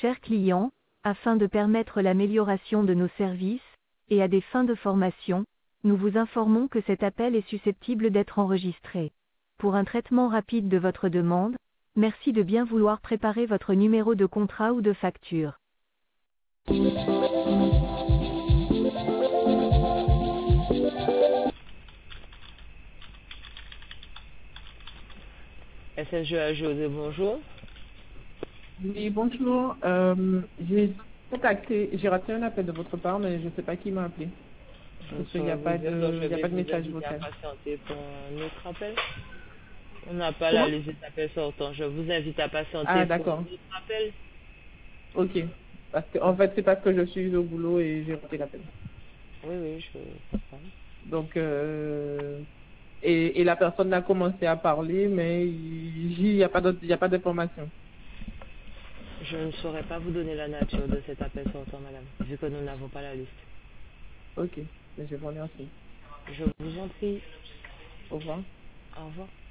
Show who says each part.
Speaker 1: chers clients, afin de permettre l'amélioration de nos services, et à des fins de formation, nous vous informons que cet appel est susceptible d'être enregistré. Pour un traitement rapide de votre demande, merci de bien vouloir préparer votre numéro de contrat ou de facture.
Speaker 2: SNGA José, bonjour.
Speaker 3: Oui, bonjour. J'ai raté un appel de votre part, mais je ne sais pas qui m'a appelé. Parce qu'il n'y a pas de message vocal.
Speaker 2: Patienter pour un autre appel. On n'a pas
Speaker 3: Comment?
Speaker 2: la liste des appels sortants. Je vous invite à patienter
Speaker 3: Ah,
Speaker 2: pour un
Speaker 3: d'accord.
Speaker 2: autre appel.
Speaker 3: Ok. Parce que, en fait, c'est parce que je suis au boulot et j'ai raté l'appel.
Speaker 2: Oui, je comprends.
Speaker 3: Donc, et la personne a commencé à parler, mais il n'y a pas d'information.
Speaker 2: Je ne saurais pas vous donner la nature de cet appel sortant, madame, vu que nous n'avons pas la liste.
Speaker 3: Ok. Je vous remercie.
Speaker 2: Je vous en prie.
Speaker 3: Au revoir.
Speaker 2: Au revoir.